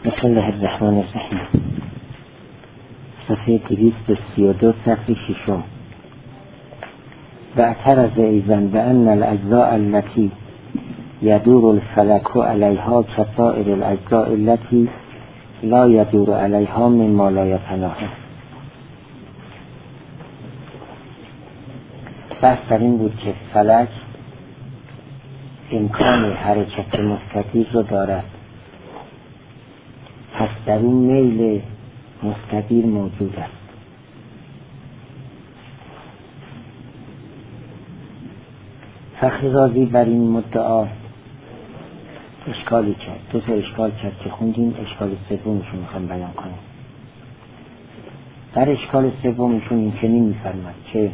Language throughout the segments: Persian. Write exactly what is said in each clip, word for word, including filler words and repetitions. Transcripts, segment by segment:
بسم الله الرحمن الرحیم. صفحه دویست و سی و دو صفحه ششم. و اعترض ایضا بأن الاجزاء التي يدور الفلك عليها كسائر الاجزاء التي لا يدور عليها مما لا يتناهى. بحث در این بود که فلک امکان حرکت مستدیر رو دارد، پس در اون میل مستدیر موجود است. فخر رازی بر این مدعا اشکالی کرد، دو تا اشکال کرد که خوندیم. اشکال سومشون میخوام بیان کنیم. در اشکال سومشون این چنین میفرماد که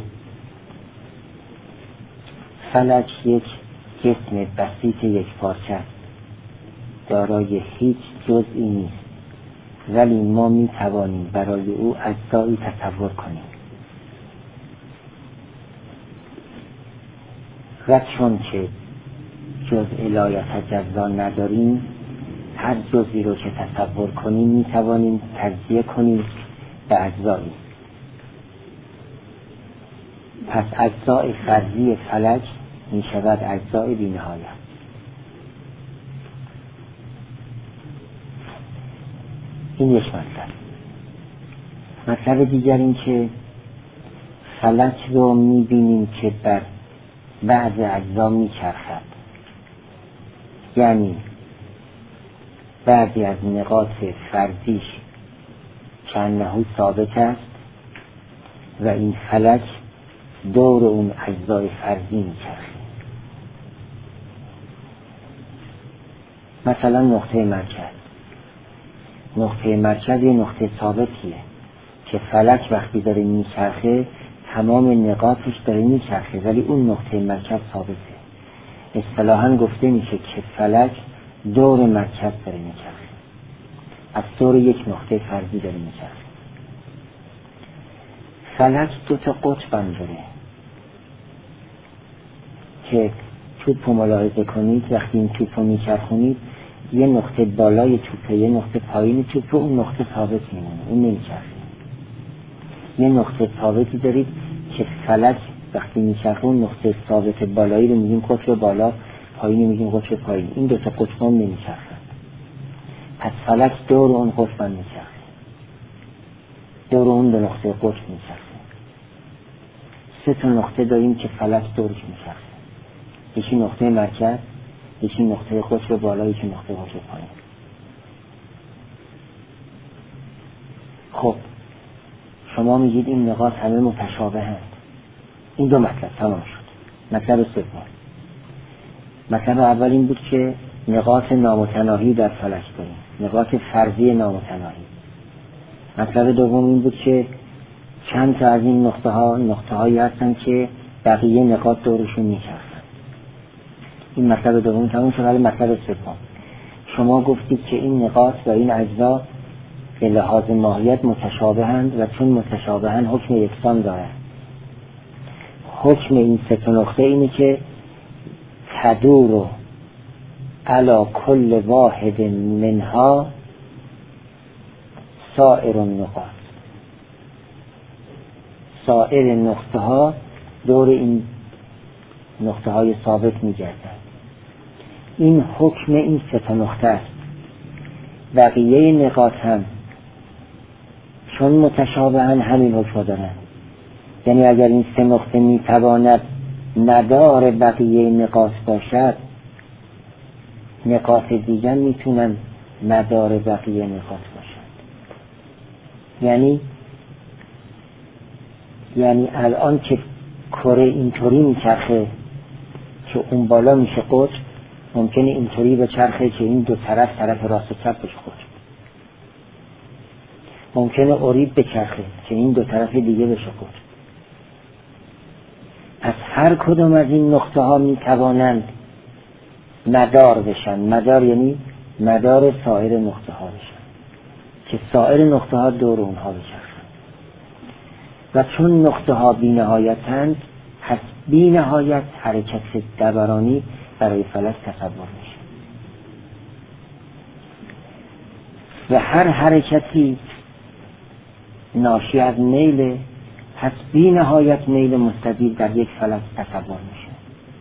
فلک یک جسم بسیط یک پارچه است، دارای هیچ جزئی نیست، ولی ما می توانیم برای او اجزایی تصور کنیم. و چون که جزء لا یتجزا نداریم، هر جزئی رو که تصور کنیم می توانیم تجزیه کنیم به اجزایی. پس اجزای فرضی فلک می شود اجزای بی نهایت. این یک مطلب. مطلب دیگر این که فلک رو می بینیم که بر بعض اجزا می چرخد، یعنی بعضی از نقاط فرضیش چندنهو ثابت است و این فلک دور اون اجزای فرضی می چرخد. مثلا نقطه مرکز. نقطه مرکز یه نقطه ثابتیه که فلک وقتی داره میچرخه تمام نقاطش داره میچرخه، ولی اون نقطه مرکز ثابته. اصطلاحاً گفته میشه که فلک دور مرکز داره میچرخه، از دور یک نقطه فرضی داره میچرخه. فلک دو تا قطب هم داره که توپ رو ملاحظه کنید. وقتی این توپ رو میچرخونید یه نقطه بالای توپه، یه نقطه پایین توپه، اون نقطه ثابت میمونه، اون نمیچرخه. یه نقطه ثابتی دارید که فلک وقتی میچرخه اون نقطه ثابت بالایی رو میگیم قطب بالا، پایینی میگیم قطب پایین. این دو تا قطب هم نمیچرخه، پس فلک دور اون قطب هم میچرخه، دور اون دو نقطه قطب میچرخه. سه تا نقطه داریم که فلک دورش میچرخه، یکی نقطه مرکز، یکی نقطه قطب بالا، یکی نقطه قطب پایین. خب شما میگید این نقاط همه متشابه هست. این دو مطلب تمام شد. مطلب سوم، مطلب اول این بود که نقاط نامتناهی در فلک داریم، نقاط فرضی نامتناهی. مطلب دوم این بود که چند تا از این نقطه ها نقطه هایی هستن که بقیه نقاط دورشون میچرخن. این مطلب دوم تموم شد. ولی مطلب سوم، شما گفتید که این نقاط و این اجزا به لحاظ ماهیت متشابهند و چون متشابهند حکم یکسان دارند. حکم این سه تا نقطه اینه که تدور علی کل واحد منها سائر النقاط. سائر نقطه ها دور این نقطه های ثابت می گردند. این حکم این سه تا نقطه است. بقیه نقاط هم چون متشابهن همین حکم دارن. یعنی اگر این سه نقطه می تواند مدار بقیه نقاط باشد، نقاط دیگر می تونن مدار بقیه نقاط باشد. یعنی یعنی الان که کره اینطوری میچرخه که اون بالا میشه قطب، ممکنه اینطوری به چرخه که این دو طرف طرف راست و چپ بشه قطب. ممکنه اوریب به چرخه که این دو طرف دیگه بشه قطب. پس هر کدوم از این نقطه ها میتوانند مدار بشن. مدار یعنی مدار سایر نقطه ها بشن که سایر نقطه ها دور اونها بچرخن. و چون نقطه ها بی نهایتند، پس بی نهایت حرکت دورانی برای فلک تصور میشه. و هر حرکتی ناشی از میل، پس بی نهایت میل مستدیر در یک فلک تصور میشه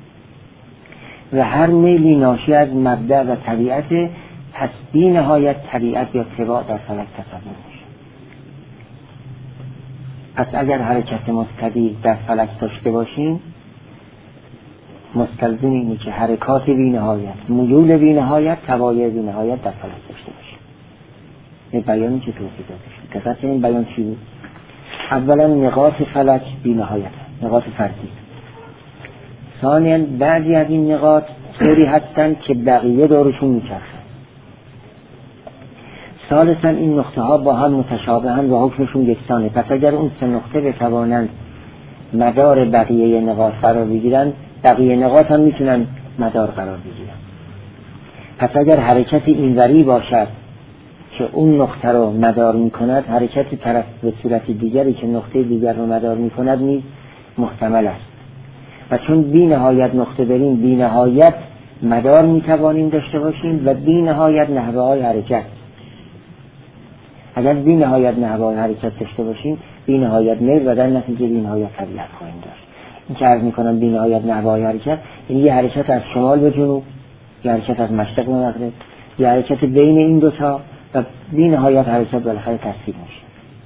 و هر میلی ناشی از مبدأ و طبیعت، پس بی نهایت طبیعت یا طباع در فلک تصور میشه. پس اگر حرکت مستدیر در فلک داشته باشیم، مستلزم اینه که حرکات بی نهایت، میول بی نهایت، طبایع بی نهایت در فلک داشته باشیم. این بیانی که توضیح داده شد. دقت این بیان چی بود؟ اولا نقاط فلک بی نهایت، نقاط فردی. ثانیا بعضی از این نقاط طوری هستند که بقیه دورشون میچرخن. ثالثا این نقطه ها با هم متشابهند و حکمشون یکسانه. پس اگر اون سه نقطه بتوانند مدار بقیه نقاط قرار بگیرن، بقیه نقاط هم میتونن مدار قرار بگیرن. پس اگر حرکت اینوری باشد که اون نقطه رو مدار میکند، حرکت طرف به صورت دیگری که نقطه دیگر رو مدار میکند نیز محتمل است. و چون بی نهایت نقطه بریم، بی نهایت مدار میتوانیم داشته باشیم و بی نهایت نحوه های حرکت. اگر بی نهایت نحوه های حرکت داشته باشیم، بی نهایت میل و در نتیجه بی نهایت طبیعت خواهیم داشت. این که عرض میکنم بی نهایت نحوه های حرکت، یعنی یه حرکت از شمال به جنوب، یه حرکت از مشرق به مغرب، یه حرکت بین این دوتا و بی نهایت حرکت بالاخره تصویر میشه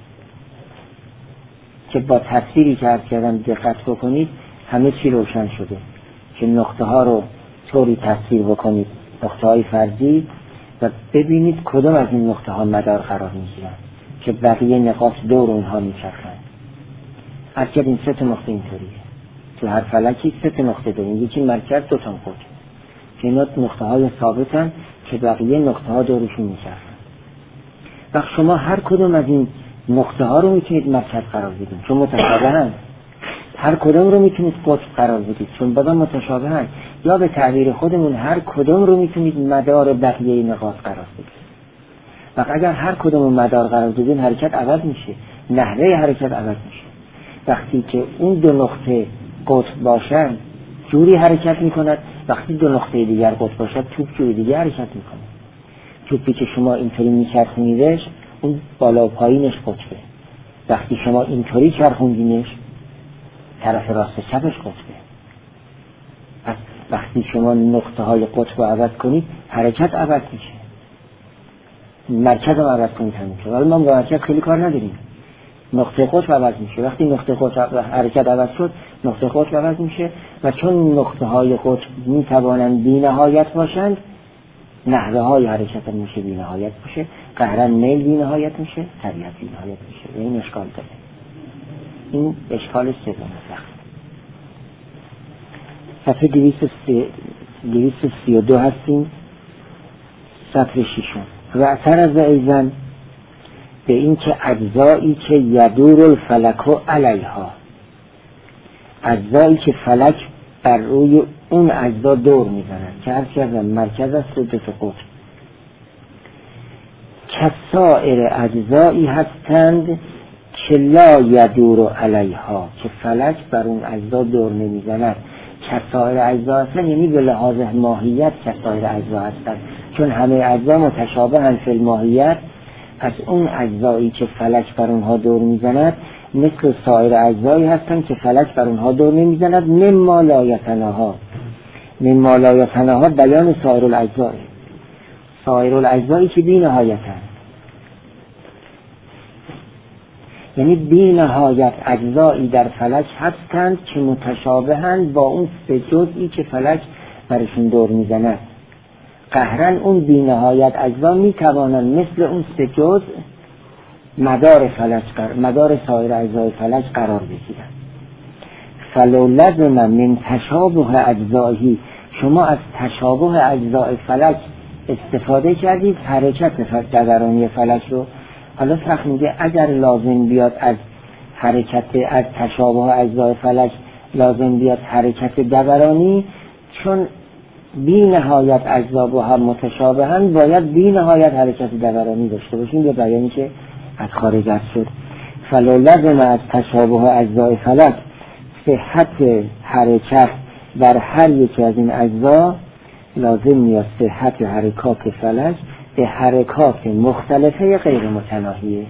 که با تصویری که عرض کردم دقت بکنید همه چی روشن شده که نقطه ها رو طوری تصویر بکنید، نقطه های فرضی، و ببینید کدام از این نقطه ها مدار قرار میگیرن که بقیه نقاط دور اونها میچرخن. عرض کردم این سه تا نقطه اینطوریه، تو هر فلکی سه تا نقطه داریم، یکی مرکز، دو تا قطب که اینا نقطه های ثابتن که بقیه نقطه ها دورشون میچرخن. وقت شما هر کدوم از این نقطه ها رو میتونید مرکز قرار بدید چون متشابهن، هر کدوم رو میتونید قطب قرار بدید چون بازم متشابهن، یا به تعبیر خودمون هر کدوم رو میتونید مدار بقیه نقاط قرار بدید. وقت اگر هر کدوم مدار قرار بدید حرکت عوض میشه، نحوه حرکت عوض میشه. وقتی که اون دو نقطه قطب باشن جوری حرکت میکند، وقتی دو نقطه دیگر قطب باشد توپ جوری دیگر حرکت میکنه. توپی که شما اینطوری میچرخونیدش اون بالا و پایینش قطبه، وقتی شما اینطوری چرخوندینش طرف راست چپش قطبه. پس وقتی شما نقطه های قطب رو عوض کنید حرکت عوض میشه، مرکز رو عوض کنید همین شد. ولی ما با مرکز خیلی کار نداریم، نقطه قطب عوض میشه. وقتی نقطه قطب حرکت عوض شد نقطه قطب عوض میشه و چون نقطه های قطب میتوانند بی نهایت باشند نحوه های حرکت هم میشه بی نهایت میشه، قهرن میل بی نهایت میشه، طبیعت بی نهایت میشه و این اشکال داره. این اشکال سوم سخت. صفحه دویست و سی و دو هستیم، سطر ششم. و اعترض ایضا به این که اجزایی که یدور الفلک علیها، اجزایی که فلک بر روی اون اجزا دور میزنند که هر کردن مرکز است و دو تا قطب، کسائر اجزایی هستند که لا یدور علیها، که فلک بر اون اجزا دور نمیزند. کسائر اجزا هستند یعنی به لحاظ ماهیت کسائر اجزا هستند، چون همه اجزا متشابهند فی الماهیت. پس اون اجزایی که فلک بر اونها دور میزند مثل سایر اجزایی هستند که فلک بر اونها دور نمیزند. مما لا یتناها، مما لا یتناها بیان سایر الاجزا، سایر الاجزایی که بی نهایتند، یعنی بی نهایت اجزایی در فلک هستند که متشابهند با اون سه جزئی که فلک برشون دور میزند. قهرن اون بی نهایت اجزا می توانند مثل اون سه جزء مدار فلک قرار، مدار سایر اجزای فلک قرار بگیرند. فلو لزم من تشابه اجزایی، شما از تشابه اجزای فلک استفاده کردید حرکت دورانی فلک رو. حالا سخت میگه اگر لازم بیاد از حرکت از تشابه اجزای فلک لازم بیاد حرکت دورانی، چون بی نهایت اجزا با هم متشابهند باید بی نهایت حرکت دورانی داشته باشیم، به بیانی که از خارج است شد. فلو لزم از تشابه اجزای فلک صحت حرکت بر هر یکی از این اجزا، لازم میاد صحت حرکات فلک به حرکات مختلفه غیر متناهیه.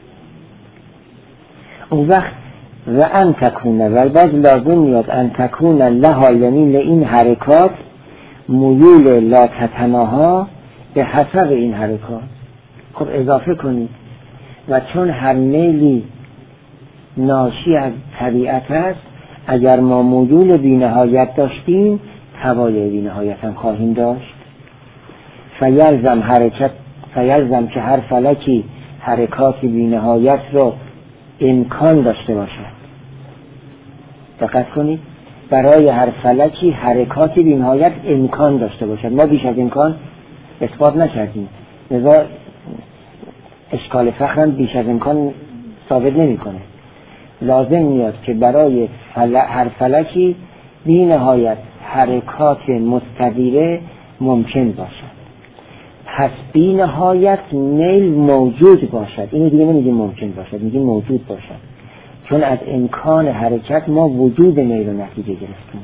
اون وقت و ان تکونه و باز لازم میاد ان تکونه لها، یعنی لئین حرکات میول لا تتناها به حسب این حرکات. خب اضافه کنید و چون هر میلی ناشی از طبیعت است، اگر ما میول بی‌نهایت داشتیم توای بی‌نهایت هم خواهیم داشت. فیلزم حرکت فیلزم که هر فلکی حرکات بی‌نهایت را امکان داشته باشد. دقت کنید، برای هر فلکی حرکات بی‌نهایت امکان داشته باشد. ما بیش از امکان اثبات نکردیم، لذا اشکال فخرم بیش از امکان ثابت نمی کنه. لازم میاد که برای فل... هر فلکی بی‌نهایت حرکات مستدیره ممکن باشد. پس بی‌نهایت میل موجود باشد. اینو دیگه نمیگیم ممکن باشد، میگیم موجود باشد، چون از امکان حرکت ما وجود میل و نتیجه گرفتیم.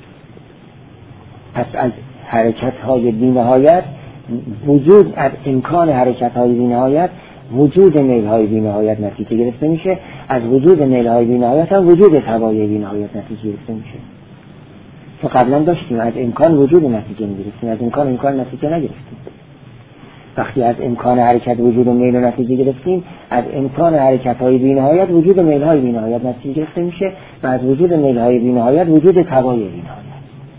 پس از حرکت های بی‌نهایت وجود، از امکان حرکت های بی‌نهایت وجود میل های بی‌نهایت نتیجه گرفته میشه. از وجود میل های بی‌نهایت هم وجود توای بی‌نهایت نتیجه گرفته میشه. تو قبلا داشتیم از امکان وجود نتیجه میگرفتیم، از امکان امکان نتیجه نگرفتیم. وقتی از امکان حرکت وجود و میل و نتیجه گرفتیم، از امکان حرکت های بی‌نهایت وجود میل های بی‌نهایت نتیجه گرفته میشه و از وجود میل های بی‌نهایت وجود توای بی‌نهایت.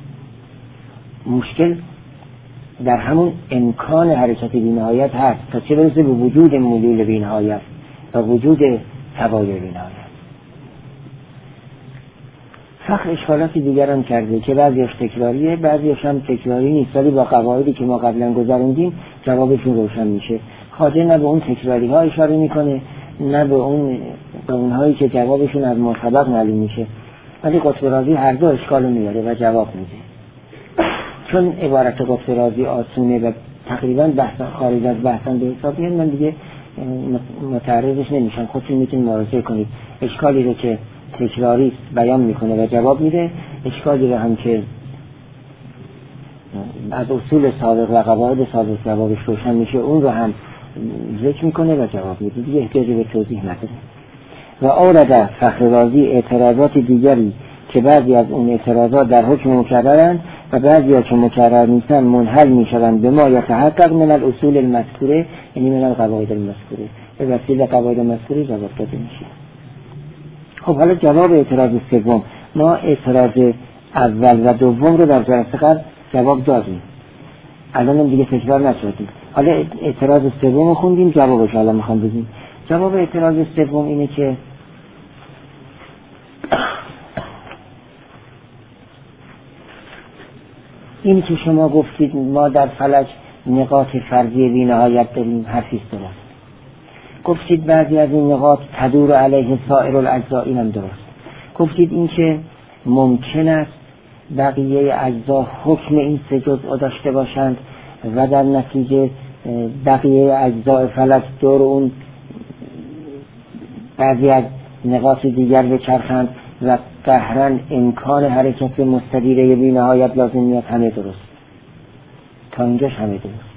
مشکل در همون امکان حرکت بی‌نهایت هست تا چه برسه به وجود میول بی‌نهایت و وجود توای بی‌نهایت. فخر اشکالاتی دیگر هم کرده که بعضیش تکراریه، بعضیش هم تکراری نیست، ولی با قواعدی که ما قبلا گذروندیم جوابشون روشن میشه. خواجه نه به اون تکراری ها اشاره میکنه نه به اون به اونهایی که جوابشون از ما سبق معلوم میشه، ولی قطب رازی هر دو اشکالو میاره و جواب میده. چون عبارت قطب رازی آسونه و تقریبا بحث خارج از بحثن به حساب میاد، من دیگه متعرضش نمیشم، خودتون میتونید مراجعه کنید. اشکالی رو که تکراری بیان میکنه و جواب میده، اشکالی رو هم که از اصول سابق و قواعد سابق جوابش روشن میشه اون رو هم ذکر میکنه و جواب میده، دیگه احتیاجی به توضیح نداره. و آورده فخر رازی اعتراضات دیگری که بعضی از اون اعتراضات در حکم مکررند و بعضی ها که مکرر نیستن منحل میشوند به ما یتحقق من الاصول المذکوره، یعنی من القواعد المذکوره، به وسیله قواعد مذکوره جواب داده میشه. خب حالا جواب اعتراض سوم، ما اعتراض اول و دوم رو در جلسه قبل جواب دادیم، الان هم دیگه تکرار نشدیم. حالا اعتراض سوم رو خوندیم، جوابش الان میخوام بگیم. جواب اعتراض سوم اینه که اینی که شما گفتید ما در فلک نقاط فرضی بی‌نهایت داریم، حرفیست درست. گفتید بعضی از این نقاط تدور علیه سایر الاجزا، اینم درست. گفتید این که ممکن است بقیه اجزا حکم این سه جزء داشته باشند و در نتیجه بقیه اجزای فلک دور اون بعضی از نقاط دیگر بچرخند و قهرن امکان حرکت مستدیره بی نهایت لازم میاد. همه درست، تا اینجاش همه درست.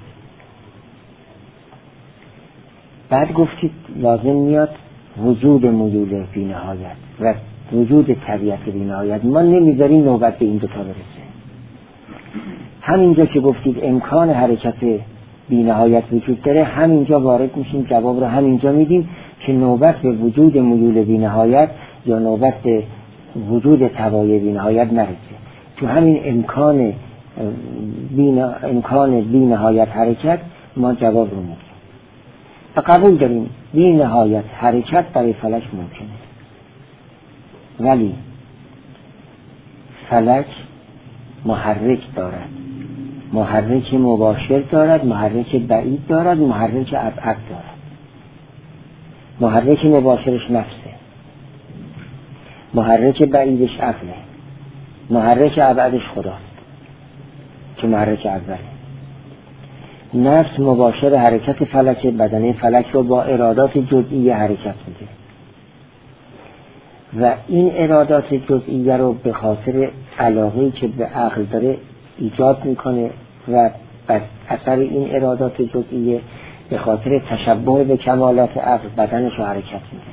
بعد گفتید لازم میاد وجود میول بی نهایت و وجود طبیعت بی نهایت. ما نمیذاریم نوبت به این دوتا برسه. همینجا که گفتید امکان حرکت بی نهایت وجود داره، همینجا وارد میشیم، جواب رو همینجا میدیم که نوبت به وجود میول بی نهایت یا نوبت به وجود توای بی نهایت نرسه. تو همین امکان بی امکان بی نهایت حرکت ما جواب رو میدیم و قبول داریم بی نهایت حرکت برای فلک ممکنه، ولی فلک محرک دارد، محرک مباشر دارد، محرک بعید دارد، محرک ابعد دارد. محرک مباشرش نفسه، محرک بعیدش عقله، محرک ابعدش خداست که محرک اوله. نفس مباشر حرکت فلک، بدنه فلک رو با ارادات جزئی حرکت میده و این ارادات جزئی رو به خاطر علاقه‌ای که به عقل داره ایجاد میکنه و بر اثر این ارادات جزئیه به خاطر تشبه به کمالات عقل بدنش رو حرکت میده.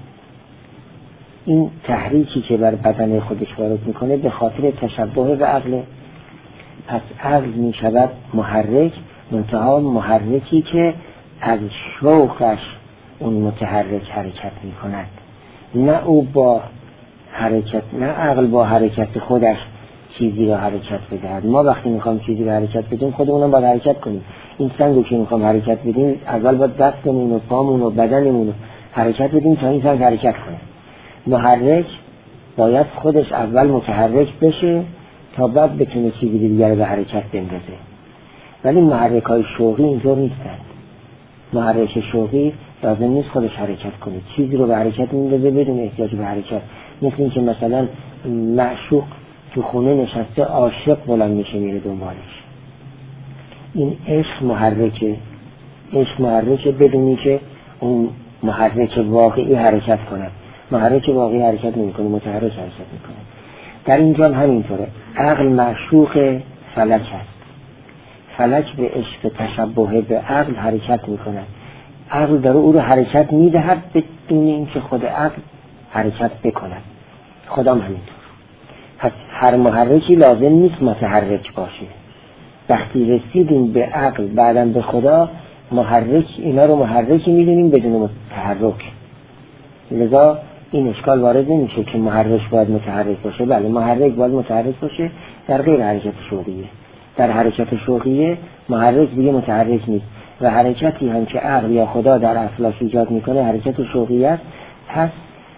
این تحریکی که بر بدن خودش وارد میکنه به خاطر تشبه به عقل، پس عقل میشود محرک، منتها محرکی که از شوقش اون متحرک حرکت میکند، نه او با حرکت، نه عقل با حرکت خودش چیزی را حرکت بدهد. ما وقتی میخوام چیزی را حرکت بدیم خودمونم باید حرکت کنیم. این سنگو که میخوام حرکت بدیم اول باید دستمون و پامون و بدنمون رو حرکت بدیم تا این سنگ حرکت کنه. محرک باید خودش اول متحرک بشه تا بعد بتونه چیزی دیگر رو به حرکت بندازه. ولی محرک های شوقی اینطور نیستند. محرک شوقی لازم نیست خودش حرکت کنه، چیزی رو به حرکت میندازه بدون احتیاج به حرکت. مثل این که مثلا معشوق تو خونه نشسته عاشق بلند میشه میره دنبالش. این عشق محرکه، عشق محرکه بدونی که اون محرک واقعی حرکت کنه. محرک واقعی حرکت نمی کنه، متحرک حرکت میکنه. در اینجا همینطوره. عقل معشوق فلک هست. فلک به عشق تشبه به عقل حرکت میکنه. عقل داره او رو حرکت میدهد بدون اینکه خود عقل حرکت بکند. خودم همینطور. پس هر محرکی لازم نیست متحرک باشه. وقتی رسیدیم به عقل بعدم به خدا، محرک اینا رو محرکی میدونیم بدون تحرک. لذا این اشکال وارد نمیشه که محرک باید متحرک باشه. بله محرک باید متحرک باشه در غیر حرکت شوقیه. در حرکت شوقیه محرک دیگه متحرک نیست و حرکتی هم که عقل یا خدا در اصلش ایجاد میکنه حرکت شوقیه است. پس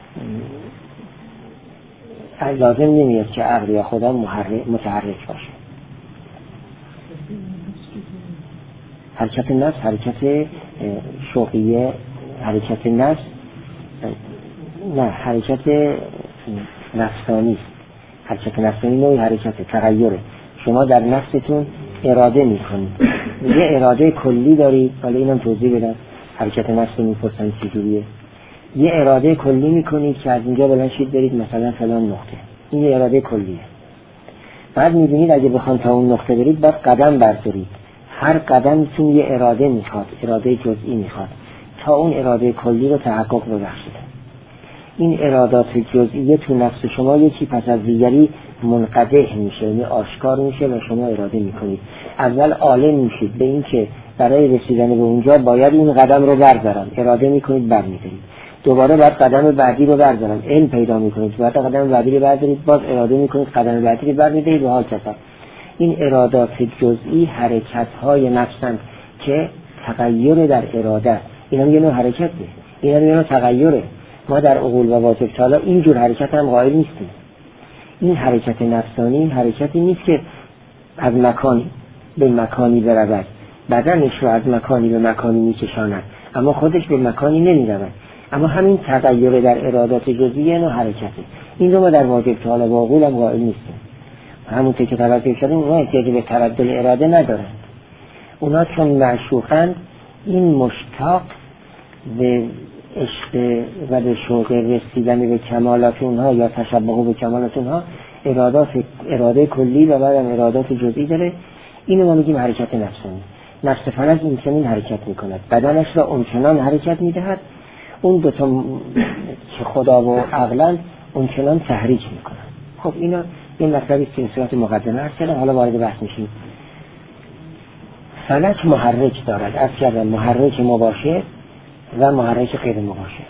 لازم نمیاد که عقل یا خدا متحرک باشه. حرکت نفس حرکت شوقیه، حرکت نفس نه حرکت نفسانی است. حرکت نفسانی نوعی حرکت تغییره. شما در نفستون اراده میکنید، یه اراده کلی دارید. حالا اینم توضیح بدم حرکت نفس میپرسن چجوریه. یه اراده کلی میکنید که از اینجا بلند شید برید مثلا فلان نقطه، این یه اراده کلیه. بعد میبینید اگه بخوان تا اون نقطه برید باید قدم بردارید. هر قدمتون یه اراده میخواد، اراده جزئی میخواد تا اون اراده کلی رو تحقق ببخشید. این ارادات جزئیه تو نفس شما یکی پس از دیگری منقدح میشه، یعنی آشکار میشه و شما اراده میکنید. اول عالم میشید به این که برای رسیدن به اونجا باید این قدم رو بردارم، اراده میکنید برمیدارید. دوباره باید قدم بعدی رو بردارم، علم پیدا میکنید، باید قدم بعدی رو بردارید، باز اراده میکنید قدم بعدی رو برمیدارید و حال کسا. این ارادات جزئی حرکت‌های نفسند که تغییر در اراده، این هم یه نوع حرکته، این هم یه نوع تغییره. ما در عقول و واجب تعالی اینجور حرکت هم قائل نیستیم. این حرکت نفسانی حرکتی نیست که از مکانی به مکانی برود، بدنش رو از مکانی به مکانی میکشاند اما خودش به مکانی نمیرود. اما همین تغییر در ارادات جزئیه نوع حرکته. این رو ما در واجب تعالی و عقول هم قائل نیستیم. همونطور که توجه کردیم اونا احتیاج به تبدل اراده ندارند. اونا چون معشوقند این مشتاق به عشق و به شوق رسیدن به کمالات اونها یا تشبه به کمالات اونها ارادات اراده کلی و بعدم ارادات جزئی داره. اینو ما میگیم حرکت نفسانی. نفس فلک این چنین حرکت میکند، بدنش را اونچنان حرکت میدهد، اون دوتا که خدا و عقلن اونچنان تحریک میکنند. خب اینا این مطلبی که این صورت مقدمه هست که حالا وارد بحث میشیم. فلک محرک دارد، از کردن محرک مباشر و محرک غیر مباشر.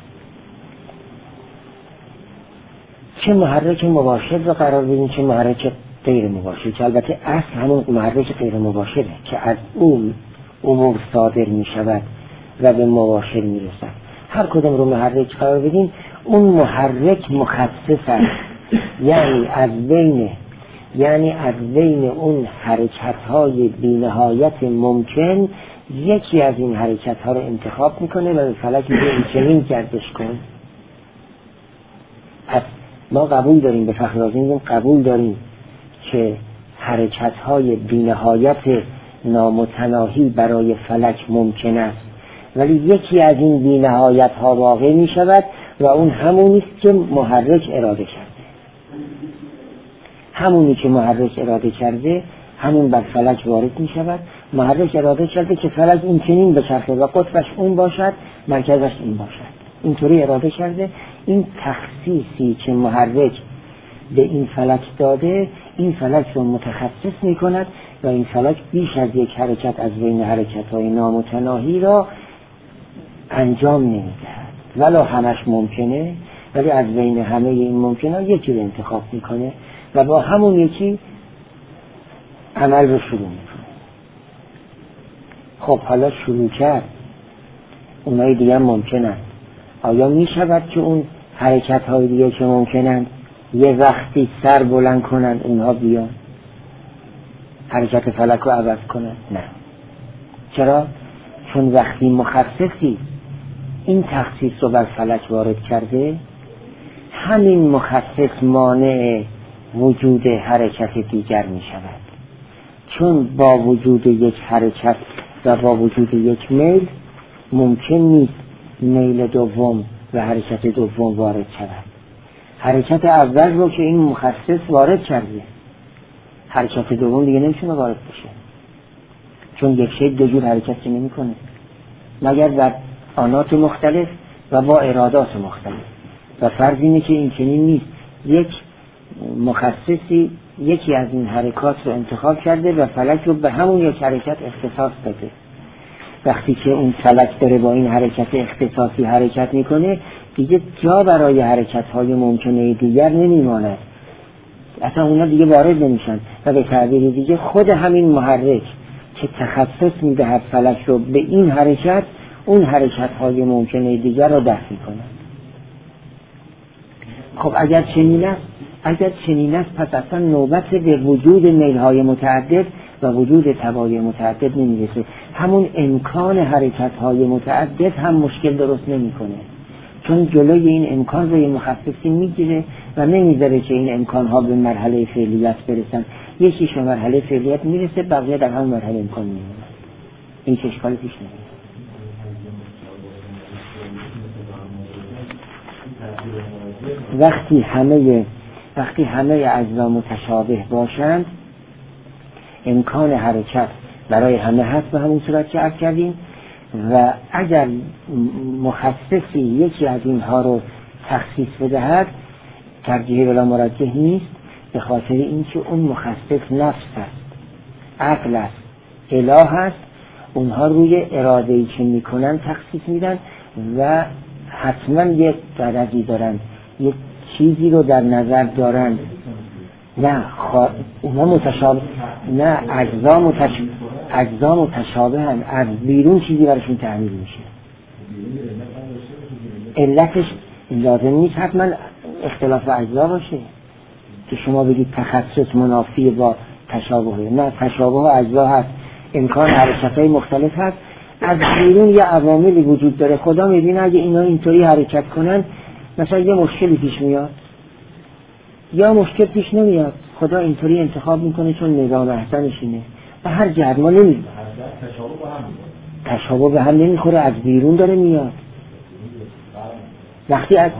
چه محرک مباشر رو قرار بدیم چه محرک غیر مباشر، که البته اصل همون محرک غیر مباشره که از اون امور صادر می شود و به مباشر می رسد. هر کدوم رو محرک قرار بدیم اون محرک مخصص است، یعنی از بین یعنی از بین اون حرکت های بی‌نهایت ممکن یکی از این حرکت ها رو انتخاب میکنه و به فلک میگه این چنین گردش کن. پس ما قبول داریم، به فخر رازی میگیم قبول داریم که حرکت های بی‌نهایت نامتناهی برای فلک ممکن است، ولی یکی از این بی‌نهایت ها واقع می شود و اون همونی است که محرک اراده کرده. همونی که محرک اراده کرده همون بر فلک وارد می شود محرک اراده کرده که فلک این چنین بچرخه و قطبش اون باشد، مرکزش این باشد. اینطوری اراده کرده. این تخصیصی که محرک به این فلک داده، این فلک رو متخصص می کند و این فلک بیش از یک حرکت از بین حرکت‌های نامتناهی را انجام نمی دهد. ولو همش ممکنه، ولی از بین همه این ممکنه یکی رو انتخاب میکنه و با همون یکی عمل رو شروع میکنه. خب حالا شروع کرد، اونای دیگه هم ممکنن. آیا میشود که اون حرکت های دیگه که ممکنن یه وقتی سر بلند کنن اونها بیان حرکت فلک رو عوض کنن؟ نه. چرا؟ چون وقتی مخصصی این تخصیص رو بر فلک وارد کرده، همین مخصص مانع وجود حرکت دیگر می شود. چون با وجود یک حرکت و با وجود یک میل ممکن نیست میل دوم و حرکت دوم وارد شود. حرکت اول رو که این مخصص وارد کرده، حرکت دوم دیگه نمیتونه وارد بشه، چون یک شی دو جور حرکت که نمی کنه مگر در آنات مختلف و با ارادات مختلف. و فرض اینه که این چنین نیست، یک مخصصی یکی از این حرکات رو انتخاب کرده و فلک رو به همون یک حرکت اختصاص داده. وقتی که اون فلک داره با این حرکت اختصاصی حرکت میکنه، دیگه جا برای حرکت های ممکنه دیگر نمیماند، اصلا اونا دیگه وارد نمیشن و به تعبیر دیگه خود همین محرک که تخصص میدهد فلک رو به این حرکت، اون حرکت های ممکنه دیگر رو دفع میکنه. خب اگر چنین است اگر چنین است پس اصلا نوبت به وجود میل‌های متعدد و وجود توابع متعدد نمیرسه. همون امکان حرکت‌های متعدد هم مشکل درست نمی‌کنه، چون جلوی این امکان رو یه مخصصی میگیره و نمیذاره که این امکان‌ها به مرحله فعلیت برسن. یکیش به مرحله فعلیت میرسه، بقیه در همون مرحله امکان میمونن. این چه اشکالی پیش نمیاد. وقتی همه وقتی همه اجزا متشابه باشند، امکان حرکت برای همه هست به همون صورت که عرض کردیم و اگر مخصصی یکی از اینها رو تخصیص بدهد، ترجیح بلا مرجح نیست، به خاطر اینکه اون مخصص نفس است، عقل است، اله است. اونها روی اراده‌ای که میکنن تخصیص میدن و حتما یک غرضی دارن، یک چیزی رو در نظر دارن. نه خوا... اونا متشابه، نه اجزا متشابه، اجزا متشابه هم از بیرون چیزی براشون تعمیل میشه. علتش لازم نیست حتما اختلاف اجزا باشه که شما بگید تخصص منافی با تشابه. نه، تشابه و اجزا هست، امکان حرکت‌های مختلف هست، از بیرون یه عواملی وجود داره. خدا میبینه اگه اینا اینطوری حرکت کنن مثلا یه مشکلی پیش میاد یا مشکل پیش نمیاد، خدا اینطوری انتخاب میکنه چون نظام احسنش اینه. و هر جهت ما نمیدونیم تشابه به هم نمیخوره، از بیرون داره میاد. وقتی از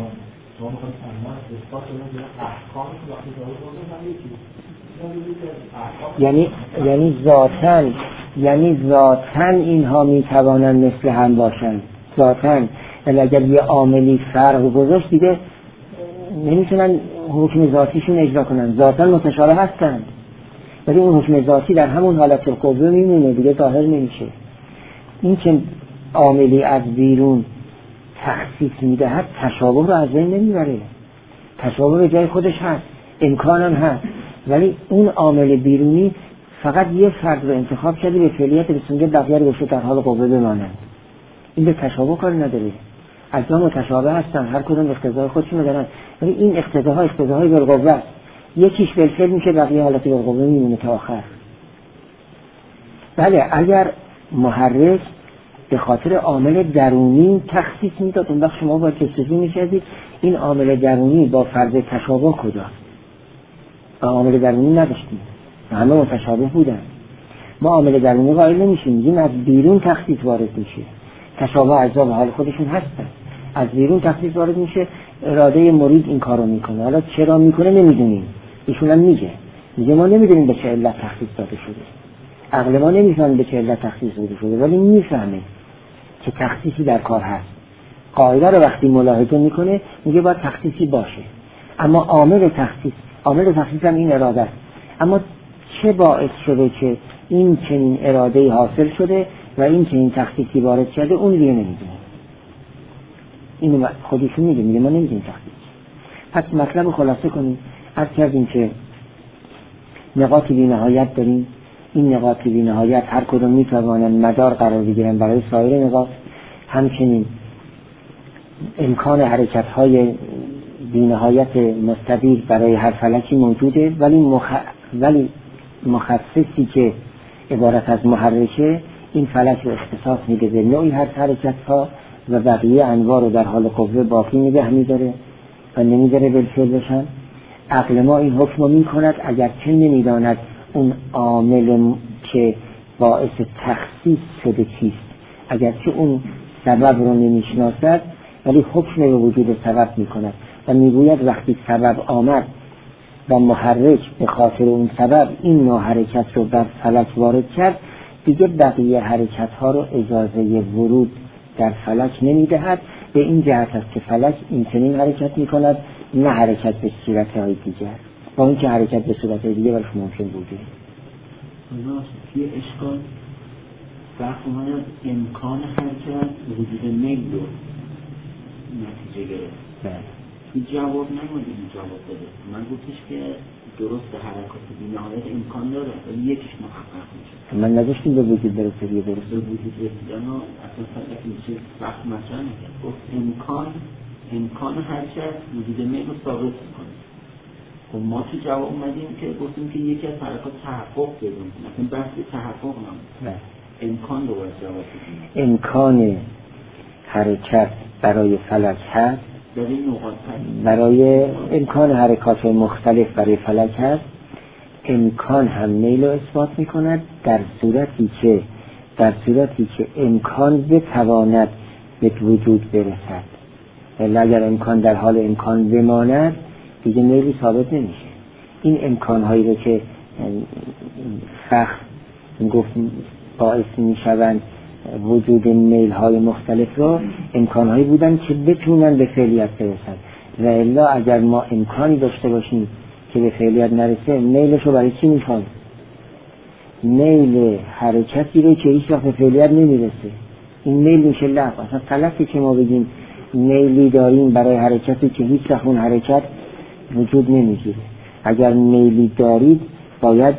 یعنی یعنی ذاتاً یعنی ذاتاً اینها میتوانند مثل هم باشند، ذاتاً. ولی اگر یه عاملی فرق گذاشت دیگه نمیتونن حکم ذاتیشون اجرا کنن، ذاتاً متشابه هستند ولی اون حکم ذاتی در همون حالت القوه میمونه، دیگه ظاهر نمیشه. این که عاملی از بیرون تخصیص میدهد تشابه رو از بین نمیبره، تشابه به جای خودش هست، امکانم هست، ولی اون عامل بیرونی فقط یه فرد رو انتخاب کرده به فعلیت بسنگه بقیه رو در حال قوه بمانند. این به تشابه کار نداره، اجزا متشابه هستن، هر کدوم اقتضای خودشون دارن، ولی این اقتضاها اقتضاهای بالقوه است. یکیش بالفعل میشه، بقیه حالت بالقوه میمونه تا آخر. بله، اگر محرک به خاطر عامل درونی تخصیص میداد، اون وقت شما باید جستجو میکردید این عامل درونی با فرض تشابه کجاست. و عامل درونی نداشتیم، همه متشابه بودن. ما عامل درونی قائل نمیشیم، میگیم از بیرون تخصیص وارد میشه. تشابه اجزا به حال خودشون هستن، از بیرون تخصیص وارد میشه، اراده مرید این کارو میکنه. حالا چرا میکنه نمیدونیم، ایشون هم میگه میگه ما نمیدونیم به چه علت تخصیص داده شده. عقل ما نمیفهمه به چه علت تخصیص بوده شده، ولی میفهمه که تخصیصی در کار هست. قاعده رو وقتی ملاحظه میکنه میگه باید تخصیصی باشه، اما عامل تخصیص عامل تخصیص هم این اراده است. اما چه باعث شده که این چنین اراده حاصل شده و این چنین تخصیصی وارد شده، اون دیگه نمیدونه. اینو خودشون میگه، میگه ما نمیدونیم تخصیص. پس مطلب رو خلاصه کنیم. عرض کردیم که نقاط بی نهایت داریم. این نقاط بی نهایت هر کدوم میتوانند مدار قرار بگیرن برای سایر نقاط. همچنین امکان حرکت های بی نهایت مستدیر برای هر فلکی موجوده، ولی مخ... ولی مخصصی که عبارت از محرکه این فلک رو اختصاص میده به نوعی هر حرکت ها و بقیه انواع رو در حال قوه باقی نگه میداره و نمیداره بالفعل بشن. عقل ما این حکم رو میکند اگر چه نمیداند اون عامل که باعث تخصیص شده چیست، اگر چه اون سبب رو نمیشناسد، ولی حکم به وجود سبب میکند و میگوید وقتی سبب آمد و محرک به خاطر اون سبب این نوع حرکت رو بر فلک وارد کرد، دیگه بقیه حرکت ها رو اجازه ورود در فلک نمیدهد. به این جهت است که فلک این چنین حرکت میکند، نه حرکت به صورت های دیگر، با این که حرکت به صورت های دیگر برش ممکن بوده. توی اشکال وقت اومد امکان حرکت وجود میل رو نتیجه گرفت. توی جواب نمونده این جواب بده. من گفتش که درست حرکات بی نهایت امکان داره ولی یکیش محقق میشه. من نداشتیم به وجود برسه دیگه درست. به وجود رسیدن و اصلا فقط میشه وقت مطرح نکرد. گفت امکان امکان حرکت وجود میل رو ثابت میکنه. خب ما تو جواب اومدیم که گفتیم که یکی از حرکات تحقق بدون مثلا بحث تحقق نمید. امکان رو باید جواب بدیم. امکان حرکت برای فلک هست، برای امکان حرکات مختلف برای فلک هست. امکان هم میل رو اثبات می کند در صورتی که در صورتی که امکان بتواند به وجود برسد. ولی اگر امکان در حال امکان بماند دیگه میلی ثابت نمیشه. این امکان هایی رو که فخر گفت باعث می شوند وجود میل های مختلف رو، امکان هایی بودن که بتونن به فعلیت برسن، و الا اگر ما امکانی داشته باشیم که به فعلیت نرسه، میلش رو برای چی میخوایم؟ میل حرکتی رو که هیچ وقت به فعلیت نمیرسه، این میل میشه لغو. اصلا غلطه که ما بگیم میلی داریم برای حرکتی که هیچ وقت اون حرکت وجود نمیگیره. اگر میلی دارید باید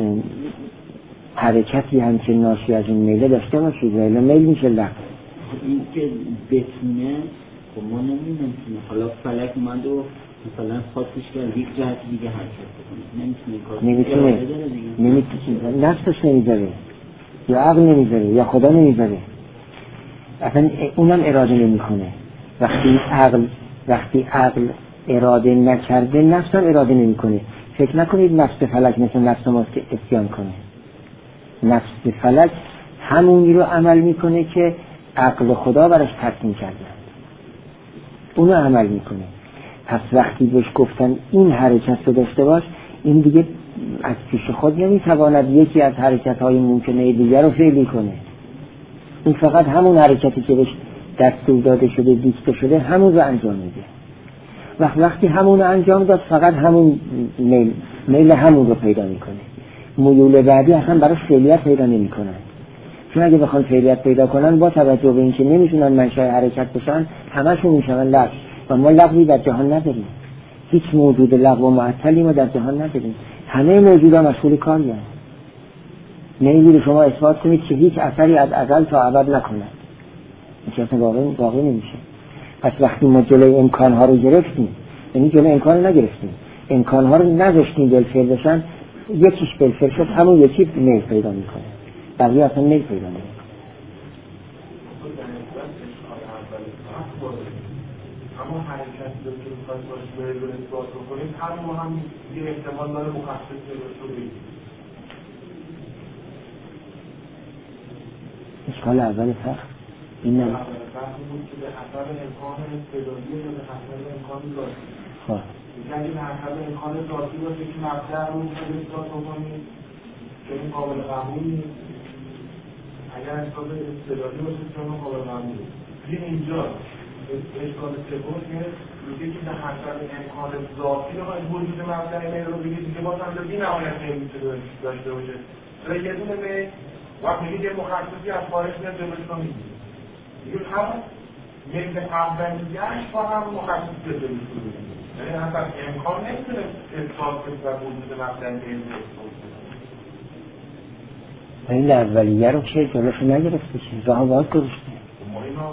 حرکتی هم که ناشی از این میله داشته باشید، و الا میل میشه لغو. این که بتونه خب ما نمیدونیم حالا فلک اومد و مثلا خواستش کرد یک جهت دیگه حرکت بکنه، نمیتونه این کار نمیتونه نمیتونه نفسش نمیذاره، یا عقل نمیذاره، یا خدا نمیذاره، اصلا اونم اراده نمیکنه. وقتی عقل وقتی عقل اراده نکرده، نفس هم اراده نمیکنه. فکر نکنید نفس فلک مثل نفس ماست که اسیان کنه. نفس فلک همونی رو عمل میکنه که عقل خدا براش ترسیم کرده، اونو عمل میکنه. پس وقتی بهش گفتن این حرکت رو داشته باش، این دیگه از پیش خود نمیتواند یکی از حرکت های ممکنه دیگر رو فعلی کنه. این فقط همون حرکتی که بهش دستور داده شده، دیکته شده، همون رو انجام میده. وقت وقتی همون رو انجام داد، فقط همون میل میل همون رو پیدا میکنه. میول بعدی اصلا براش فعلیت پیدا نمیکنن. چون اگه بخوان فعلیت پیدا کنن، با توجه به اینکه نمیتونن منشأ حرکت بشن، همشون میشن لغو. و ما لغوی در جهان نداریم. هیچ موجود لغو و معطلی ما در جهان نداریم. همه موجودات مشغول کاری هستند. نمی‌گیره شما اثبات کنید که هیچ اثری از ازل تا ابد نکند. این اصلا واقعی واقعی نمیشه. پس وقتی ما جلوی امکان‌ها رو گرفتیم، یعنی جلوی امکان نگرفتیم، امکان‌ها رو نذاشتیم بالفعل بشن، یکیش بالفعل شد، همون یکی میل پیدا میکنه، بقیه اصلا میل پیدا نمیکنه. اما حرکتی رو که میخواید باش میل رو اثبات بکنید، همون هم یه احتمال داره مخصص رو بگید. اشکال اول فقط این نه. اول فقط بود که به حسب امکان استدلالی یا به حسب امکان ذاتی. خب. یعنی به حسب امکان ذاتی باشه که مبدأ رو میخواید اثبات بکنید، که این قابل قبول نیست. اگر اشکال استدلالی باشه که اون قابل قبول نیست. این اینجا اشکال سوم که میگه که در حسن امکان ذاتی رو باید وجود مبدأ میل رو بگید دیگه باز هم بی نهایت نمیتونه داشته باشه. چرا یه دونه میل وقت میگید یه مخصصی از خارج میاد جلوش رو میگید. دیگه هم میل اولیه‌اش با هم مخصص جلوش رو بگید. یعنی اصلا امکان نمیتونه اثبات کنه و وجود مبدأ میل رو اثبات کنه. این اولیه رو که جلوش نگرفته چه راه باز گذاشته. ما اینا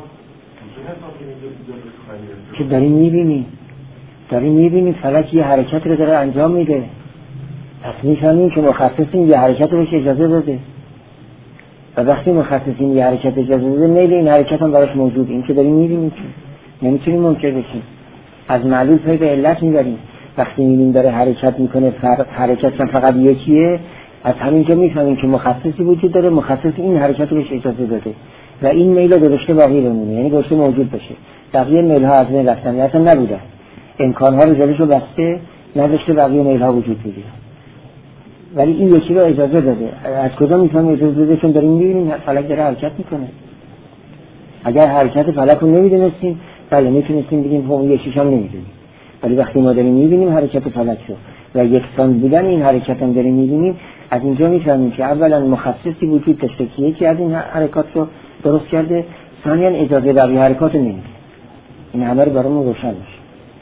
که داریم میبینیم داریم میبینیم فلک یه حرکت رو داره انجام میده، پس میفهمیم که مخصصین یه حرکت رو بهش اجازه داده و وقتی مخصصین یه حرکت اجازه داده میل این حرکت هم براش موجود. این که داریم میبینیم که نمیتونیم منکر بشیم. از معلول پای به علت میبریم. وقتی میبینیم داره حرکت میکنه حرکت هم فقط یکیه، از همینجا میفهمیم که مخصصی وجود داره، مخصص این حرکت رو بهش اجازه داده و این میل رو درشته باقی بمونه، یعنی گوشته موجود باشه. بقیه میل ها از بین رفتن اصلا نبودن، امکان ها رو جلوش رو بسته نداشته بقیه میل ها وجود بگیره، ولی این یکی رو اجازه داده. از کجا میفهمیم اجازه داده؟ چون داریم میبینیم فلک داره حرکت میکنه. اگر حرکت فلک رو نمیدونستیم بله میتونستیم بگیم اون یکیش هم نمیدونیم، ولی وقتی ما داریم میبینیم حرکت فلک رو و یکسان بودن این حرکت هم داریم میبینیم، از اینجا میفهمیم که اولا مخصصی وجود داشته که یکی از این حرکات رو درست کرده، ثانیاً اجازه بقیه حرکات رو نمیده. این همه رو برامون روشن میشه.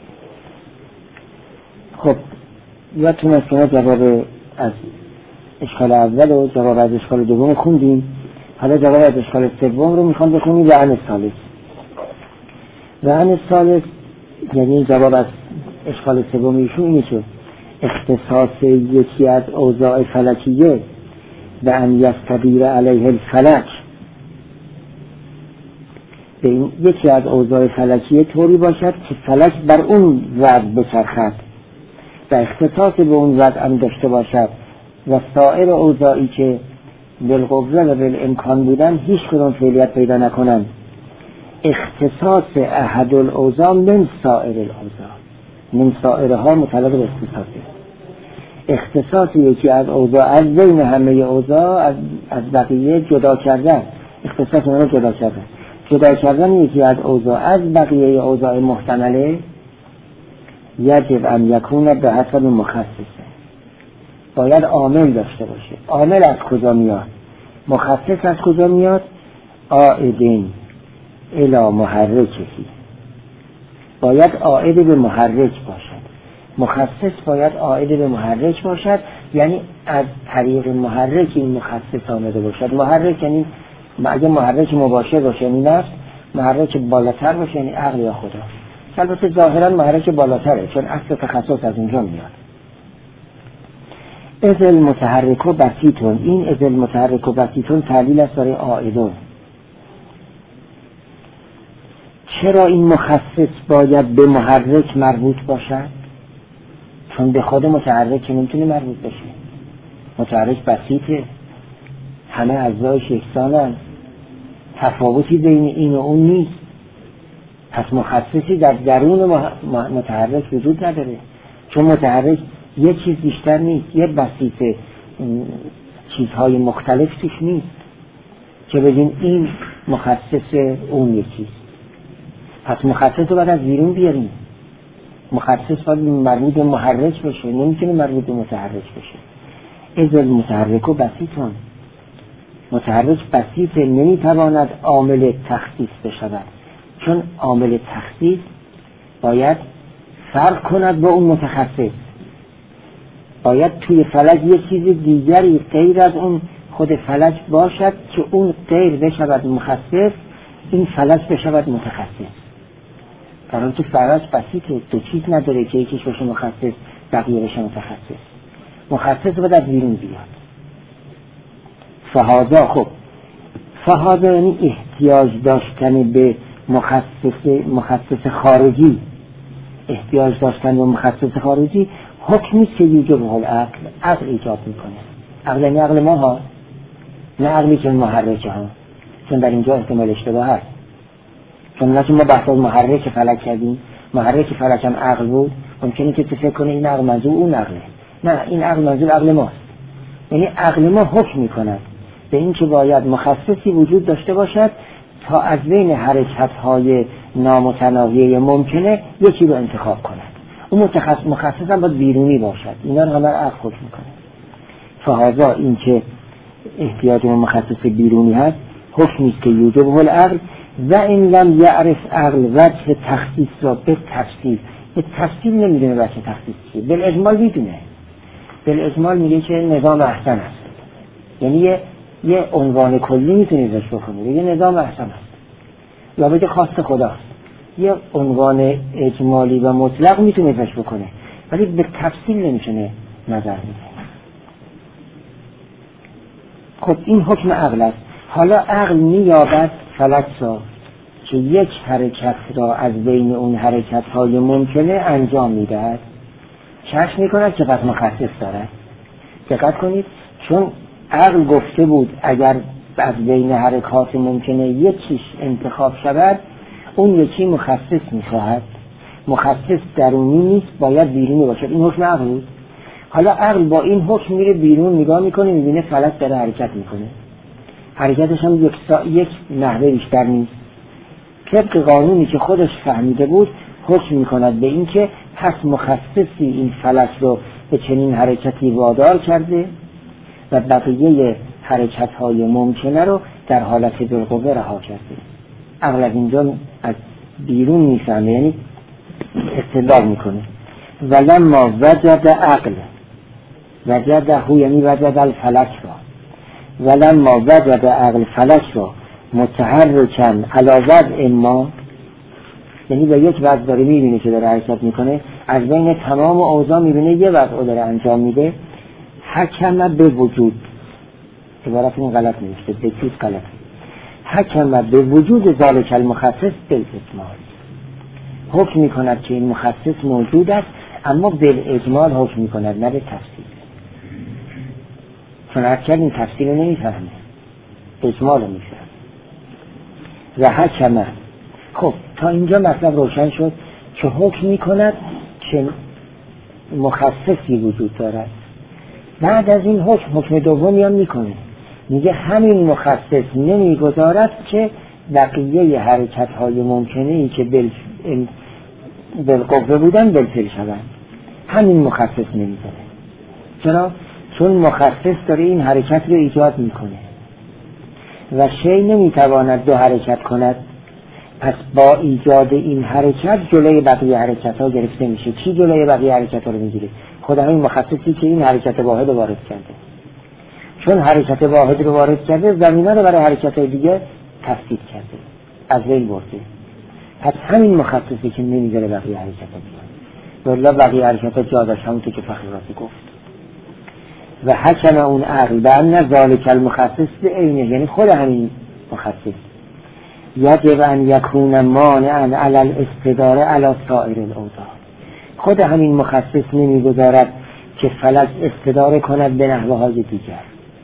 خب یادتون است که ما جواب از اشکال اول و جواب از اشکال دوم خوندیم. حالا جواب از اشکال سوم رو میخوام بخونیم. وعن الثالث. وعن الثالث یعنی جواب از اشکال سوم ایشون اینه که اختصاص یکی از اوضاع فلکیه و ان یستدیر علیه الفلک، به این یکی از اوضاع فلکیه طوری باشد که فلک بر اون وضع بچرخد و اختصاص به اون وضع هم داشته باشد و سایر اوضاعی که بالقوه و بالامکان بودن هیچ کدوم فعلیت پیدا نکنند. اختصاص احد الاوضاع من سایر الاوضاع، من سائرها مطلق به اختصاصه. اختصاص یکی از اوضاع از بین همه اوضاع از, از بقیه جدا کردن، اختصاص اون رو جدا کردن جدا کردن یکی از اوضاع از بقیه اوضاع محتمله یجب ان یکون به حسب مخصصه، باید عامل داشته باشه. عامل از کجا میاد؟ مخصص از کجا میاد؟ عائدین الی محرکهی، باید عائد به محرک باشد. مخصص باید عائد به محرک باشد، یعنی از طریق محرک این مخصص آمده باشد. محرک یعنی اگه محرک مباشر باشه یعنی نفس، محرک بالاتر باشه یعنی عقل یا خدا. البته ظاهرا محرک بالاتره چون اصل تخصص از اینجا میاد. ازل متحرک و بسیطون، این ازل متحرک و بسیطون تعلیل است برای عائدون. چرا این مخصص باید به محرک مربوط باشد؟ چون به خود متحرک نمیتونه مربوط بشه. متحرک بسیطه، همه اجزایش یکسانن، تفاوتی بین این و اون نیست. پس مخصصی در درون متحرک وجود نداره، چون متحرک یه چیز بیشتر نیست، یه بسیطه چیزهای مختلف توش نیست که بگیم این مخصص اون یکیست. پس مخصص رو باید از بیرون بیاریم. مخصص باید مربوط به محرک بشه، نمیتونه مربوط به متحرک بشه. ازل متحرک و بسیطون، متحرک بسیطه، نمیتواند عامل تخصیص بشود، چون عامل تخصیص باید فرق کند با اون متخصص. باید توی فلک یه چیز دیگری غیر از اون خود فلک باشد که اون غیر بشود مخصص، این فلک بشود متخصص. در حالی که فلک بسیطه، دو چیز نداره که یکیش باشه مخصص بقیه بشه متخصص. مخصص باید از بیرون بیاد. فهذا، خب فهذا یعنی احتیاج داشتن به مخصص مخصص خارجی. احتیاج داشتن به مخصص خارجی حکمی که یوجب العقل، عقل ایجاب میکنه. عقل یعنی عقل ما ها، نه عقلی که محرکه ها، چون در اینجا احتمال اشتباه هست. چون نه ما بحث از محرک فلک کردیم، محرک فلک هم عقل بود، ممکنه که تو فکر کنه این عقل منظور اون عقله. نه، این عقل منظور عقل ماست. یعنی عقل ما حکم میکند به این که باید مخصصی وجود داشته باشد تا از بین حرکت‌های نامتناهی ممکنه یکی رو انتخاب کند. اون متخصص مخصص هم باید بیرونی باشد. اینا رو همه عقل حکم میکنه. فهذا این که احتیاج به مخصص بیرونی هست حکمی است که یوجب العقل و این لم یعرف عقل وجه تخصیص را به تفصیل به تفصیل نمیدونه وجه تخصیص چیه. بالاجمال میدونه. بالاجمال میگه که نظام احسن است. یعنی یه یه عنوان کلی میتونه ازش بکنه. یه نظام احسن است. یا بگه خواست خداست. یه عنوان اجمالی و مطلق میتونه ازش بکنه. ولی به تفصیل نمیتونه نظر بده. خب این حکم عقل است. حالا عقل مییابد فلک را که یک حرکت را از بین اون حرکت های ممکنه انجام میدهد. کشف میکند که پس مخصص دارد. دقت کنید چون عقل گفته بود اگر از بین حرکات ممکنه یکیش انتخاب شود اون یکی مخصص میخواهد. مخصص درونی نیست باید بیرونی باشد. این حکم عقل بود. حالا عقل با این حکم میره بیرون نگاه میکنه میبینه فلک داره حرکت میکنه. حرکتش هم یک, سا... یک نحوه بیشتر نیست. طبق قانونی که خودش فهمیده بود حکم میکند به این که پس مخصصی این فلک رو به چنین حرکتی وادار کرده و بقیه حرکت های ممکنه رو در حالت بالقوه رها کرده. عقل از اینجا از بیرون میفهمه یعنی استدلال میکنه. ولما وجد عقل وجده یعنی وجد الفلک را ولما وجد عقل فلک را متحرکن علی وضع ما یعنی به یک وضع داره میبینه که داره حرکت میکنه از بین تمام اوضاع میبینه یه وضع داره انجام میده حکم به وجود عبارت این غلط نوشته به چیز غلط حکم به وجود ذالک المخصص بالاجمال حکم میکند که این مخصص موجود است اما بالاجمال حکم میکند نه به تفصیل چون اکثر این تفصیل رو نمیفهمه اجمال رو میفهمه و حکم. خب تا اینجا مطلب روشن شد که حکم میکند که مخصصی وجود دارد. بعد از این حکم حکم دومی هم میکنه میگه همین مخصص نمیگذارد که بقیه حرکت های ممکنه ای که بالقوه بودن بالفعل شوند. همین مخصص نمیذاره. چرا؟ چون مخصص داره این حرکت رو ایجاد میکنه و شی نمیتواند دو حرکت کند پس با ایجاد این حرکت جلوی بقیه حرکت ها گرفته میشه. چی جلوی بقیه حرکت ها رو میگیره؟ خود همین مخصصی که این حرکت واحد رو وارد کرده. چون حرکت واحد رو وارد کرده زمینه رو برای حرکت های دیگه تفسیر کرده از وی برده. پس همین مخصصی که نمیذاره بقیه حرکت ها بیان والله بقیه حرکت ها جادش همونطور که فخراتی گفت. و حکم اون عقل به ان ذالک المخصص به عینه یعنی خود همین مخصص یجب ان یکون مانعا علی الاستداره علی سایر الاوضاع. خود همین مخصص نمیگذارد که فلک استداره کند به نحوه های دیگر.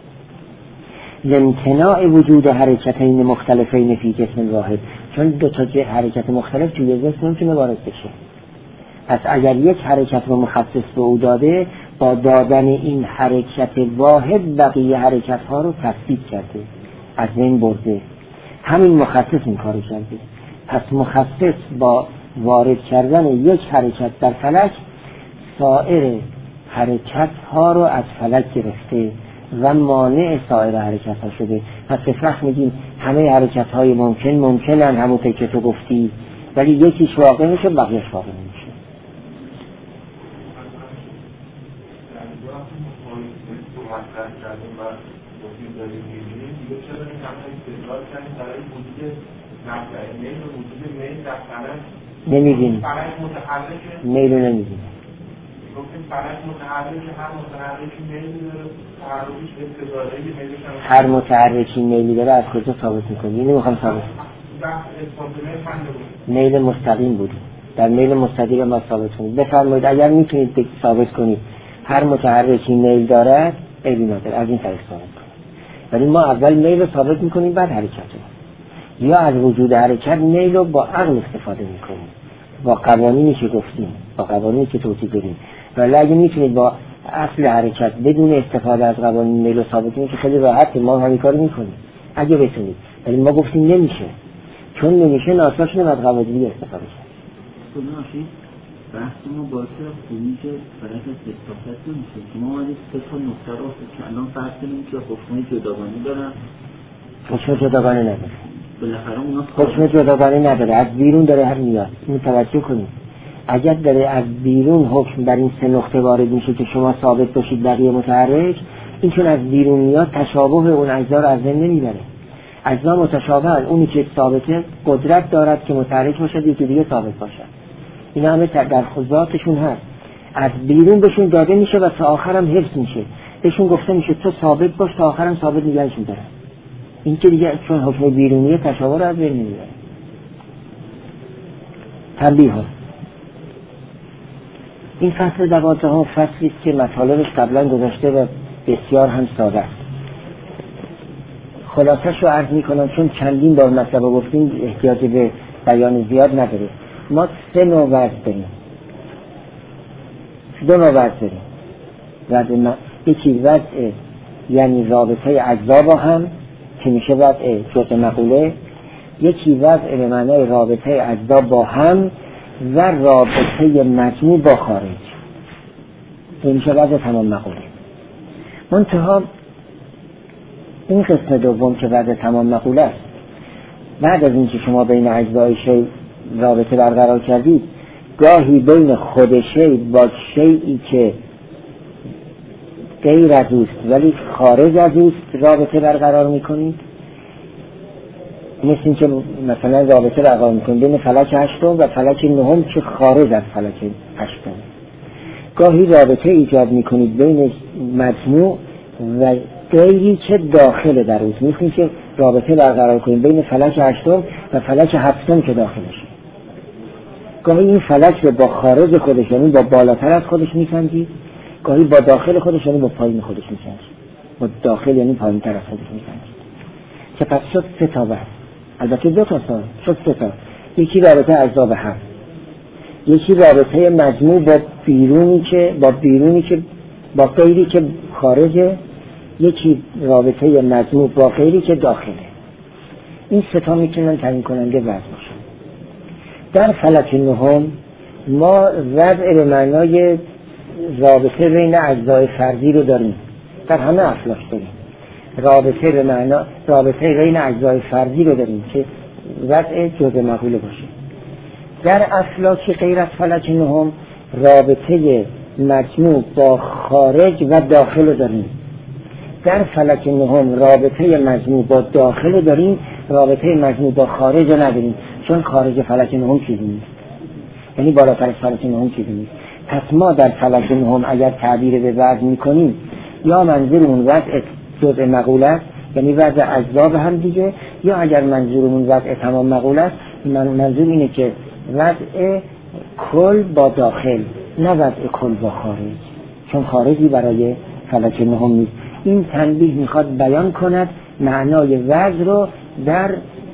لامتناع وجود حرکتین مختلفین فی جسم واحد چون دو تا حرکت مختلف توی جسم نمیتونه وارد بشه. پس اگر یک حرکت رو مخصص به او داده با دادن این حرکت واحد بقیه حرکت ها رو تفسید کرده از بین برده. همین مخصص این کارو کرده. پس مخصص با وارد کردن یک حرکت در فلک سایر حرکت ها رو از فلک گرفته و مانع سایر حرکت ها شده. پس فقط میگیم همه حرکت های ممکن ممکنن همونطور که تو گفتی ولی یکیش واقع میشه بقیهش واقع نمیشه. نمیدین میل نمیدین هر متحرکی میلی داره از کجا ثابت میکنی؟ اینو میخوام ثابت میل مستقیم بود در میل مستقیم ما ثابت کنید. بفرمایید اگر میتونید ثابت کنید هر متحرکی میل داره ایبی نداره از این طریق ثابت کنید. ولی ما اول میل رو ثابت میکنیم بعد حرکت رو یا از وجود حرکت میل رو با عقل استفاده میکنیم با قوانینی که گفتیم با قوانینی که توضیح دادیم. ولی اگه میتونید با اصل حرکت بدون استفاده از قوانین میل و ثابتین که خیلی راحت ما همین کارو میکنیم اگه بتونید، ولی ما گفتیم نمیشه، چون نمیشه ناسا شدیم از قواعدی استفاده کرد. خب بحث ما باعث خروج فرق از استفاده نمیشه که ما ولی سه تا نکته رو که الان فرض کنیم که حکم جداگانه دارن. حکم جداگانه نداره، بالاخره اونا حکم جداگانه نداره، از بیرون داره هر میاد. متوجه کنید اگر داره از بیرون حکم بر این سه نقطه وارد میشه که شما ثابت باشید بقیه متحرک، این چون از بیرون میاد تشابه اون اجزا رو از بین نمیبره. اجزا متشابهن، اونی که ثابته قدرت دارد که متحرک باشد یکی دیگه ثابت باشد. اینا همه در خوداتشون هست، از بیرون بهشون داده میشه و تا آخرم حفظ میشه، بهشون گفته میشه تو ثابت باش تا آخرم ثابت نگهش میدارن. این که دیگه چون حکم بیرونیه تشابه رو از بین نمیبره. تنبیه ها. این فصل دوازده ها فصلی است که مطالبش قبلا گذاشته و بسیار هم ساده است. خلاصش رو عرض میکنم چون چندین بار مطلب رو گفتیم احتیاج به بیان زیاد نداره. ما سه نوع وضع داریم، دو نوع وضع داریم. وضع م... یکی وضع یعنی رابطه اجزا با هم که میشه وضع جزء مقوله، یکی وضع به معنای رابطه اجزا با هم و رابطه مجموع با خارج، این میشه وضع تمام مقوله. منتها این قسم دوم که وضع تمام مقوله است، بعد از اینکه شما بین اجزای شی رابطه برقرار کردید، گاهی بین خود شی با شیئی که غیر از اوست ولی خارج از اوست رابطه برقرار میکنید. مثل این که مثلا رابطه برقرار میکنید بین فلک هشتم و فلک نهم که خارج از فلک هشتم. گاهی رابطه ایجاد میکنید بین مجموع و غیری که داخل در اوست. مثل که رابطه برقرار کنید بین فلک هشتم و فلک هفتم که داخلشه. گاهی این فلک رو با خارج خودش یعنی با بالاتر از خودش میسنجید، گاهی با داخل خودش یعنی با پایین خودش میسنجید. با داخل یعنی پایین تر از خودش میسنجید. که پس شد سه تا بحث. البته دو تا سال شد سه تا. یکی رابطه اجزا به هم، یکی رابطه مجموع با بیرونی که با بیرونی که با غیری که خارجه، یکی رابطه مجموع با غیری که داخله. این سه تا میتونن تعیین کننده وضع باشه. در فلک نهم ما وضع به معنای رابطه بین اجزای فردی رو داریم، در همه افلاک داریم رابطه به معنا رابطه بین اجزای فردی رو داریم که وضع جزء مقوله باشه. در افلاک غیر از فلک نهم رابطه مجموع با خارج و داخل رو داریم. در فلک نهم رابطه مجموع با داخل رو داریم، رابطه مجموع با خارج رو نداریم، چون خارج فلک نهم چیزی نیست، یعنی بالاتر از فلک نهم چیزی نیست. پس ما در فلک نهم اگر تعبیر به وضع میکنیم یا منظورمون وضع جزء مقوله است یعنی وضع اجزا به هم دیگه، یا اگر منظورمون وضع تمام مقوله است منظور اینه که وضع کل با داخل نه وضع کل با خارج، چون خارجی برای فلک نهم نیست. این تنبیه میخواد بیان کند معنای وضع رو در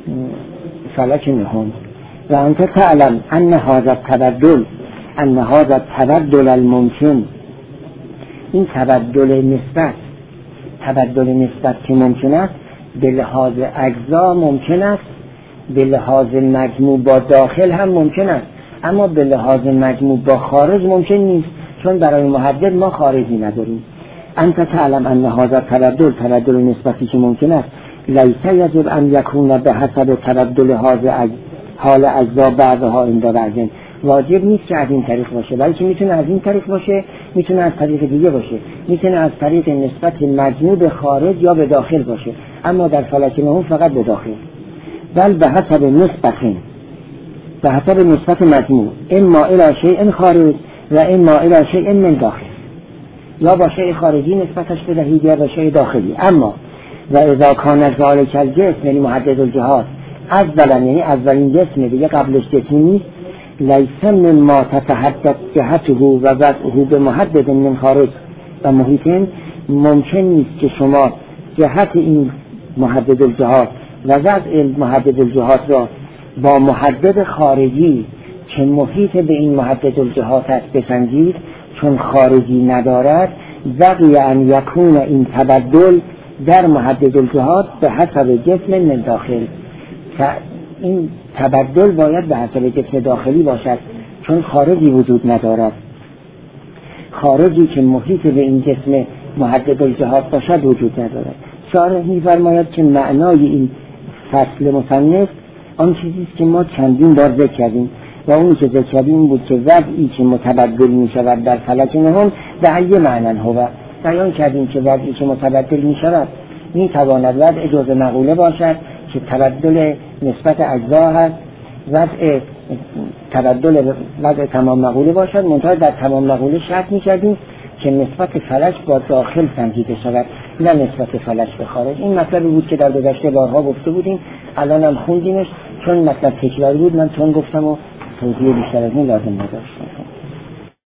فلک نهم. و انت تعلم ان هذا التبدل ان هذا التبدل الممکن، این تبدل نسبت تبدل نسبت که ممکن است به لحاظ اجزا ممکن است، به لحاظ مجموع با داخل هم ممکن است، اما به لحاظ مجموع با خارج ممکن نیست، چون برای محدد ما خارجی نداریم. انت تعلم ان هذا التبدل تبدل نسبتی که ممکن است لیس یجب ان یکون به حسب تبدل هذا حال اجزا بعضها عند بعض، واجب نیست که از این طریق باشه، بلکه میتونه از این طریق باشه، میتونه از طریق دیگه باشه، میتونه از طریق نسبت مجموع به خارج یا به داخل باشه، اما در فلک نهم فقط به داخل. بل به حسب نسبت به حسب نسبت مجموع اما الی شیء خارج و اما الی شیء من داخل، یا با شیء خارجی نسبتش بدهید یا با شیء داخلی. اما و اذا کان ذلک الجسم یعنی محدد الجهات اولا یعنی اولین جسم دیگه قبلش جسمی نیست، لیس من ما تتحدد جهته و وضعه به محدد من خارج و محیطین، ممکن نیست که شما جهت این محدد الجهات و وضع محدد الجهات را با محدد خارجی که محیط به این محدد الجهات است بسنجید، چون خارجی ندارد بقی ان یکون این تبدل در محدد الجهات به حسب جسم من داخل. این تبدل باید به حسب جسم داخلی باشد، چون خارجی وجود ندارد. خارجی که محیط به این جسم محدد الجهات باشد وجود ندارد. شارح می‌فرماید که معنای این فصل مصنف آن چیزی که ما چندین بار ذکر کردیم و اون که ذکر کردیم بود که وضعی که متبدل می شود در فلک نهم به ای معنی هو. بیان کردیم که وضعی که متبدل می شود می تواند وضع جزء مقوله باشد که تبدل نسبت اجزا هست، وضع تبدل وضع تمام مقوله باشد، منتها در تمام مقوله شرط می کردیم که نسبت فلک با داخل سنجیده شود نه نسبت فلک به خارج. این مطلبی بود که در گذشته بارها گفته بودیم، الان هم خوندیمش، چون مطلب تکراری بود من چون گفتم و توضیح بیشتر از این لازم نداشتم.